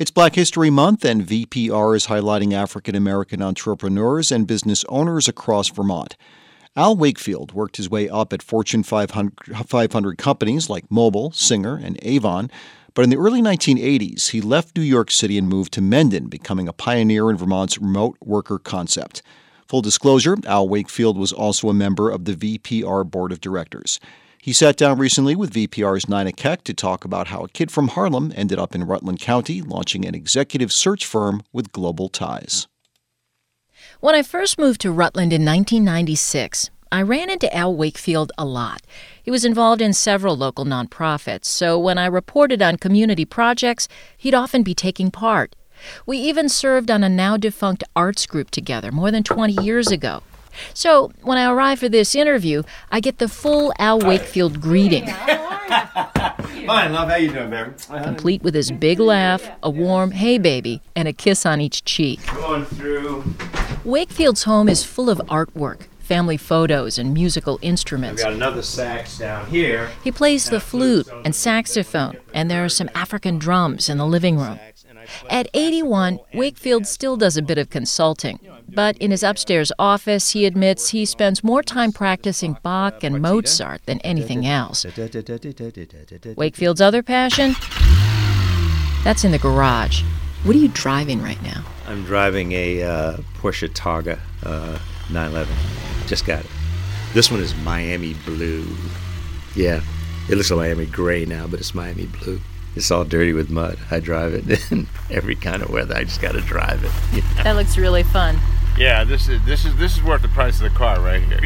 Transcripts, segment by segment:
It's Black History Month, and VPR is highlighting African American entrepreneurs and business owners across Vermont. Al Wakefield worked his way up at Fortune 500 companies like Mobil, Singer, and Avon. But in the early 1980s, he left New York City and moved to Mendon, becoming a pioneer in Vermont's remote worker concept. Full disclosure, Al Wakefield was also a member of the VPR Board of Directors. He sat down recently with VPR's Nina Keck to talk about how a kid from Harlem ended up in Rutland County, launching an executive search firm with global ties. When I first moved to Rutland in 1996, I ran into Al Wakefield a lot. He was involved in several local nonprofits, so when I reported on community projects, he'd often be taking part. We even served on a now-defunct arts group together more than 20 years ago. So when I arrive for this interview, I get the full Al Wakefield greeting. Fine, love. How you doing, baby? Complete with his big laugh, a warm "hey, baby," and a kiss on each cheek. Going through. Wakefield's home is full of artwork, family photos, and musical instruments. We've got another sax down here. He plays the flute and saxophone, and there are some African drums in the living room. At 81, Wakefield still does a bit of consulting, but in his upstairs office, he admits he spends more time practicing Bach and Mozart than anything else. Wakefield's other passion? That's in the garage. What are you driving right now? I'm driving a Porsche Targa 911. Just got it. This one is Miami Blue. Yeah, it looks like Miami Gray now, but it's Miami Blue. It's all dirty with mud. I drive it in every kind of weather. I just got to drive it. Yeah. That looks really fun. Yeah, this is worth the price of the car right here.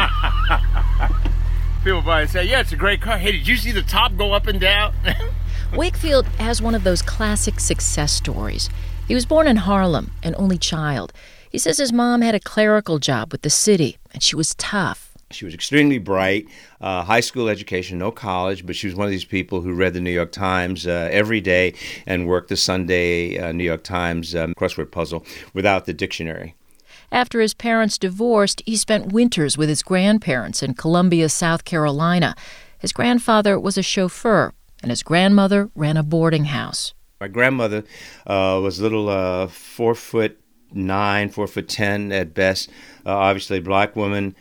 People buy and say, "Yeah, it's a great car. Hey, did you see the top go up and down?" Wakefield has one of those classic success stories. He was born in Harlem, an only child. He says his mom had a clerical job with the city, and she was tough. She was extremely bright, high school education, no college, but she was one of these people who read the New York Times every day and worked the Sunday New York Times crossword puzzle without the dictionary. After his parents divorced, he spent winters with his grandparents in Columbia, South Carolina. His grandfather was a chauffeur, and his grandmother ran a boarding house. My grandmother was a little 4'9", 4'10" at best, obviously a black woman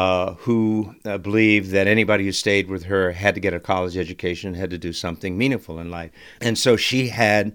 who believed that anybody who stayed with her had to get a college education, had to do something meaningful in life. And so she had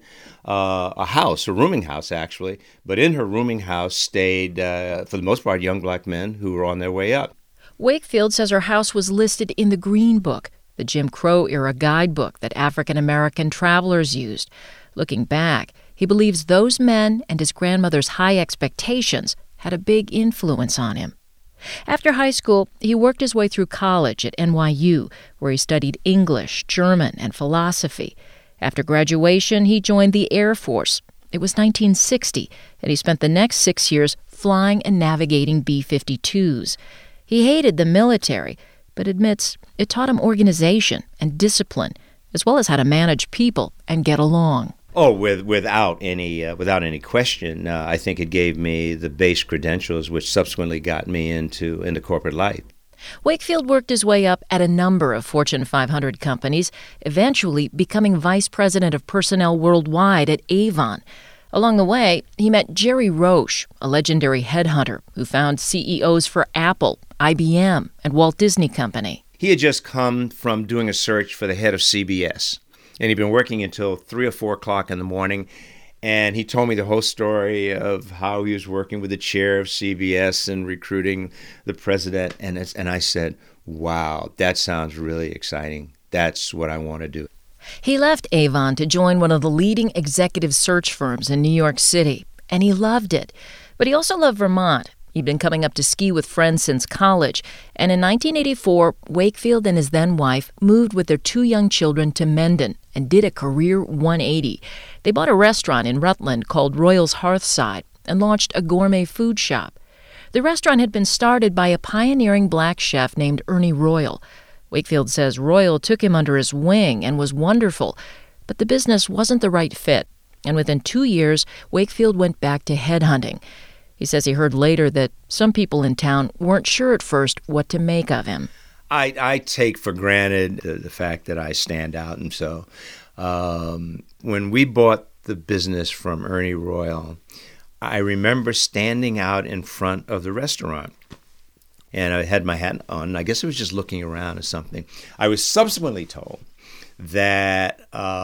a house, a rooming house actually, but in her rooming house stayed, for the most part, young black men who were on their way up. Wakefield says her house was listed in the Green Book, the Jim Crow-era guidebook that African-American travelers used. Looking back, he believes those men and his grandmother's high expectations had a big influence on him. After high school, he worked his way through college at NYU, where he studied English, German, and philosophy. After graduation, he joined the Air Force. It was 1960, and he spent the next 6 years flying and navigating B-52s. He hated the military, but admits it taught him organization and discipline, as well as how to manage people and get along. Oh, without any question, I think it gave me the base credentials, which subsequently got me into corporate life. Wakefield worked his way up at a number of Fortune 500 companies, eventually becoming vice president of personnel worldwide at Avon. Along the way, he met Jerry Roche, a legendary headhunter who found CEOs for Apple, IBM, and Walt Disney Company. He had just come from doing a search for the head of CBS. And he'd been working until 3 or 4 o'clock in the morning. And he told me the whole story of how he was working with the chair of CBS and recruiting the president. And I said, wow, that sounds really exciting. That's what I want to do. He left Avon to join one of the leading executive search firms in New York City. And he loved it. But he also loved Vermont. He'd been coming up to ski with friends since college, and in 1984, Wakefield and his then-wife moved with their 2 young children to Mendon and did a career 180. They bought a restaurant in Rutland called Royal's Hearthside and launched a gourmet food shop. The restaurant had been started by a pioneering black chef named Ernie Royal. Wakefield says Royal took him under his wing and was wonderful, but the business wasn't the right fit, and within 2 years, Wakefield went back to headhunting. He says he heard later that some people in town weren't sure at first what to make of him. I take for granted the fact that I stand out, and so when we bought the business from Ernie Royal, I remember standing out in front of the restaurant. And I had my hat on. I guess I was just looking around or something. I was subsequently told that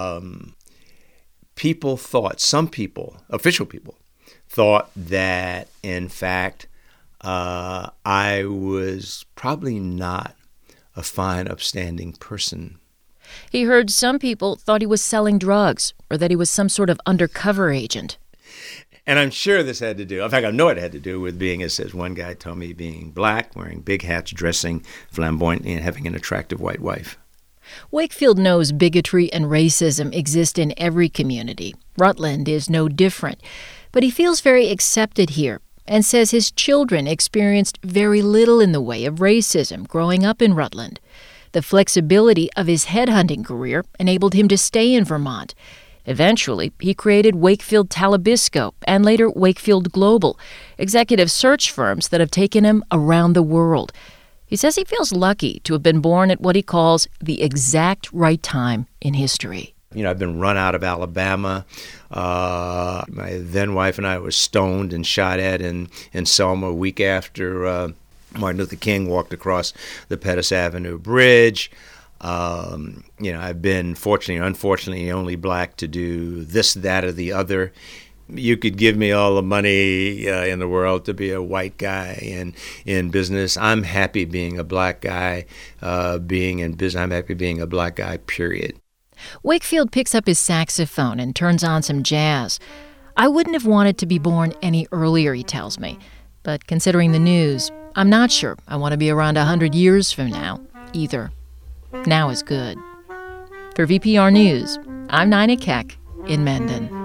some people, official people, thought that, in fact, I was probably not a fine, upstanding person. He heard some people thought he was selling drugs or that he was some sort of undercover agent. And I'm sure this had to do, in fact, I know it had to do with being, as one guy told me, being black, wearing big hats, dressing flamboyantly, and having an attractive white wife. Wakefield knows bigotry and racism exist in every community. Rutland is no different. But he feels very accepted here and says his children experienced very little in the way of racism growing up in Rutland. The flexibility of his headhunting career enabled him to stay in Vermont. Eventually, he created Wakefield Talibisco and later Wakefield Global, executive search firms that have taken him around the world. He says he feels lucky to have been born at what he calls the exact right time in history. I've been run out of Alabama. My then wife and I were stoned and shot at in Selma a week after Martin Luther King walked across the Pettus Avenue Bridge. I've been, fortunately or unfortunately, only black to do this, that, or the other. You could give me all the money in the world to be a white guy in business. I'm happy being a black guy being in business. I'm happy being a black guy, period. Wakefield picks up his saxophone and turns on some jazz. I wouldn't have wanted to be born any earlier, he tells me. But considering the news, I'm not sure I want to be around 100 years from now either. Now is good. For VPR News, I'm Nina Keck in Mendon.